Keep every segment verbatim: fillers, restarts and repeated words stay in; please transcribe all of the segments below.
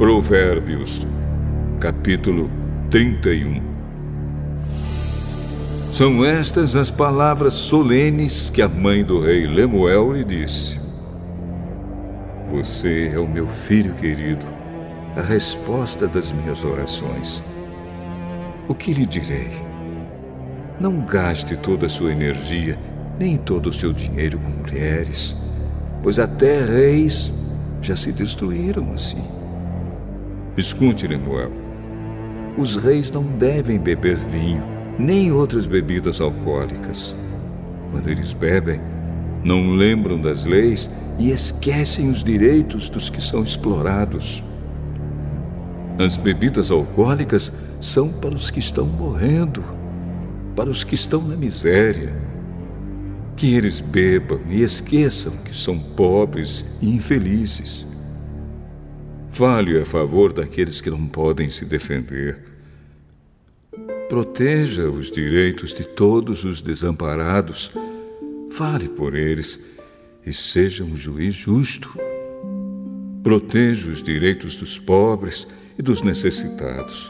Provérbios, capítulo trinta e um. São estas as palavras solenes que a mãe do rei Lemuel lhe disse: Você é o meu filho querido, a resposta das minhas orações. O que lhe direi? Não gaste toda a sua energia, nem todo o seu dinheiro com mulheres, pois até reis já se destruíram assim. Escute, Lemuel. Os reis não devem beber vinho, nem outras bebidas alcoólicas. Quando eles bebem, não lembram das leis e esquecem os direitos dos que são explorados. As bebidas alcoólicas são para os que estão morrendo, para os que estão na miséria. Que eles bebam e esqueçam que são pobres e infelizes. Fale a favor daqueles que não podem se defender. Proteja os direitos de todos os desamparados. Fale por eles e seja um juiz justo. Proteja os direitos dos pobres e dos necessitados.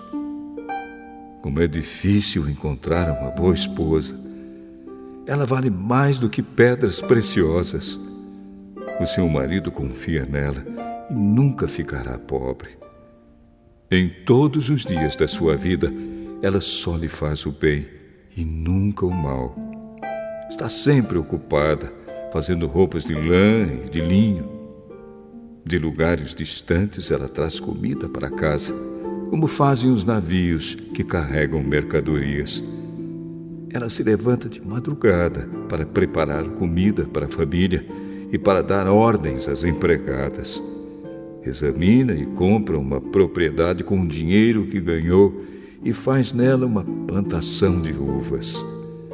Como é difícil encontrar uma boa esposa. Ela vale mais do que pedras preciosas. O seu marido confia nela e nunca ficará pobre. Em todos os dias da sua vida, ela só lhe faz o bem e nunca o mal. Está sempre ocupada, fazendo roupas de lã e de linho. De lugares distantes ela traz comida para casa, como fazem os navios que carregam mercadorias. Ela se levanta de madrugada para preparar comida para a família e para dar ordens às empregadas. Examina e compra uma propriedade com o dinheiro que ganhou e faz nela uma plantação de uvas.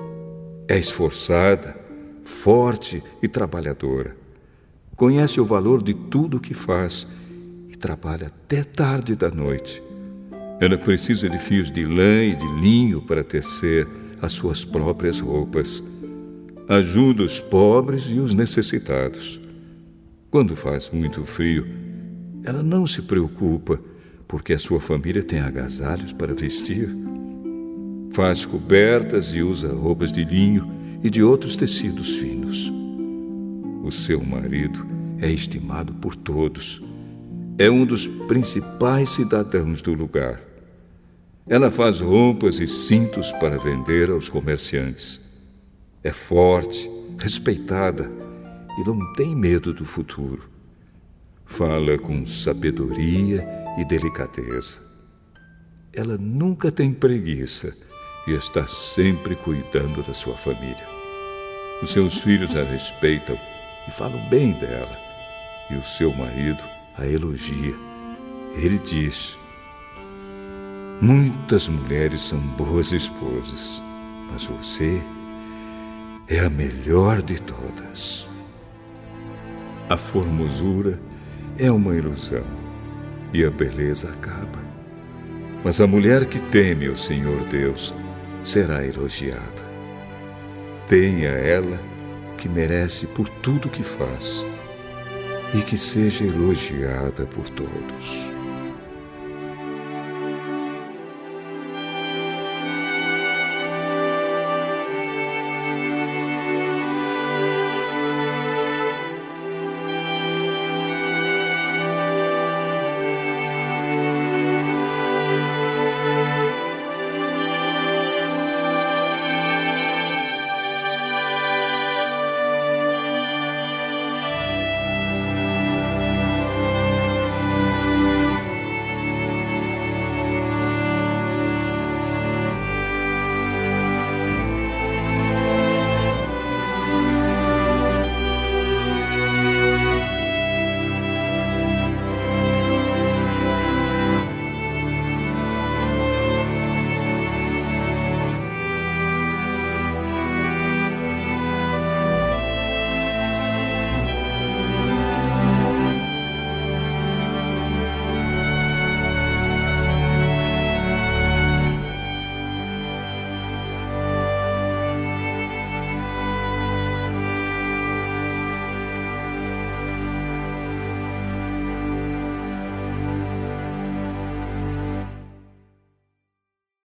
É esforçada, forte e trabalhadora. Conhece o valor de tudo o que faz e trabalha até tarde da noite. Ela precisa de fios de lã e de linho para tecer as suas próprias roupas. Ajuda os pobres e os necessitados. Quando faz muito frio, ela não se preocupa, porque a sua família tem agasalhos para vestir. Faz cobertas e usa roupas de linho e de outros tecidos finos. O seu marido é estimado por todos. É um dos principais cidadãos do lugar. Ela faz roupas e cintos para vender aos comerciantes. É forte, respeitada e não tem medo do futuro. Fala com sabedoria e delicadeza. Ela nunca tem preguiça e está sempre cuidando da sua família. Os seus filhos a respeitam e falam bem dela, e o seu marido a elogia. Ele diz: Muitas mulheres são boas esposas, mas você é a melhor de todas. A formosura é uma ilusão e a beleza acaba. Mas a mulher que teme o Senhor Deus será elogiada. Tenha ela o que merece por tudo que faz e que seja elogiada por todos.